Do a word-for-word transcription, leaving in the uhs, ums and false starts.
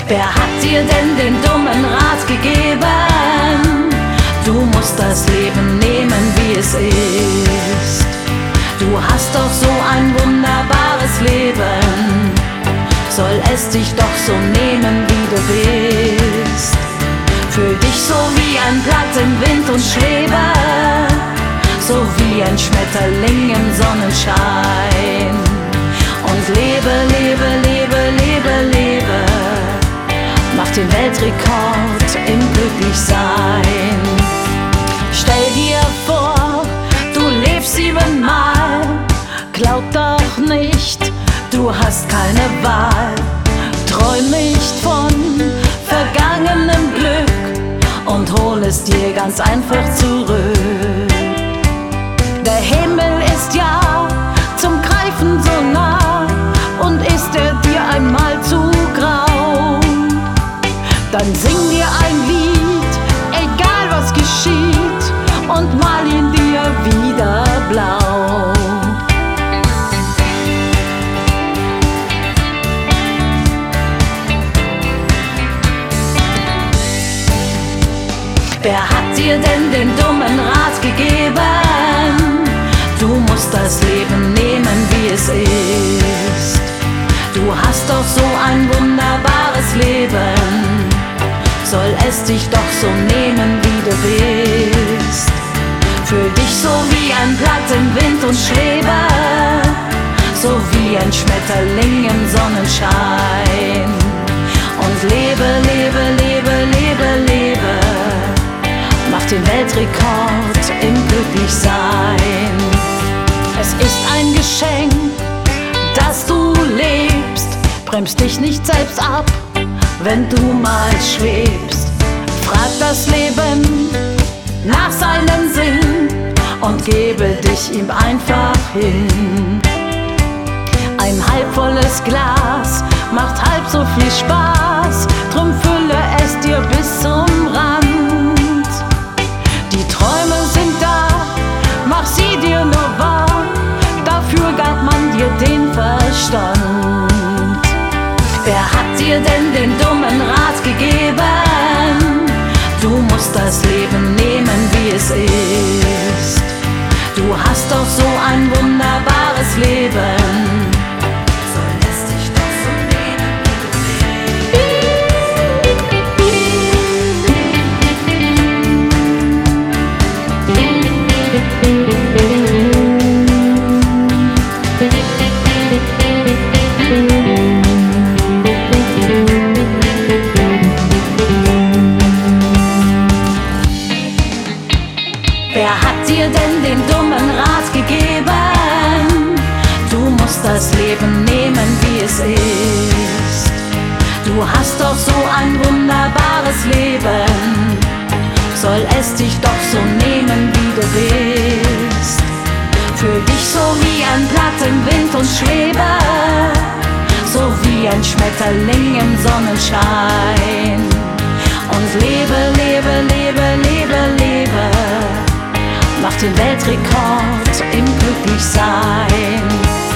Wer hat dir denn den dummen Rat gegeben? Du musst das Leben nehmen, wie es ist. Du hast doch so ein wunderbares Leben. Soll es dich doch so nehmen, wie du bist. Fühl dich so wie ein Blatt im Wind und schwebe, so wie ein Schmetterling im Sonnenschein. Und lebe, lebe, lebe, lebe, lebe. Mach den Weltrekord im Glücklichsein. Stell dir vor, du lebst siebenmal. Glaub doch nicht, du hast keine Wahl. Träum nicht von vergangenem Glück und hol es dir ganz einfach zurück. Der Himmel ist ja zum Greifen so nah, und ist er dir einmal zu grau, dann sing dir ein Lied, egal was geschieht, und mal ihn dir wieder blau. Wer hat dir denn den dummen Rat gegeben? Du musst das Leben nehmen, wie es ist. Du hast doch so ein wunderbares Leben. Soll es dich doch so nehmen, wie du bist. Fühl dich so wie ein Blatt im Wind und schwebe, so wie ein Schmetterling im Sonnenschein. Und lebe, lebe, lebe, lebe, lebe. Mach den Weltrekord im Glücklichsein. Es ist ein Geschenk, dass du lebst. Bremst dich nicht selbst ab, wenn du mal schwebst. Frag das Leben nach seinem Sinn und gebe dich ihm einfach hin. Ein halbvolles Glas macht halb so viel Spaß, drum fülle es dir bis zum Rand. Die Träume sind da, mach sie dir nur wahr, dafür gab man dir den Verstand. Wer hat dir denn den dummen Rat gegeben? Du musst das Leben nehmen, wie es ist. Du hast doch so ein wunderbares Leben. Soll es dich doch so nehmen, wie Wer hat dir denn den dummen Rat gegeben? Du musst das Leben nehmen, wie es ist. Du hast doch so ein wunderbares Leben. Soll es dich doch so nehmen, wie du bist. Fühl dich so wie ein Blatt im Wind und schwebe, so wie ein Schmetterling im Sonnenschein. Und lebe, lebe, lebe, lebe, lebe. Mach den Weltrekord im Glücklichsein.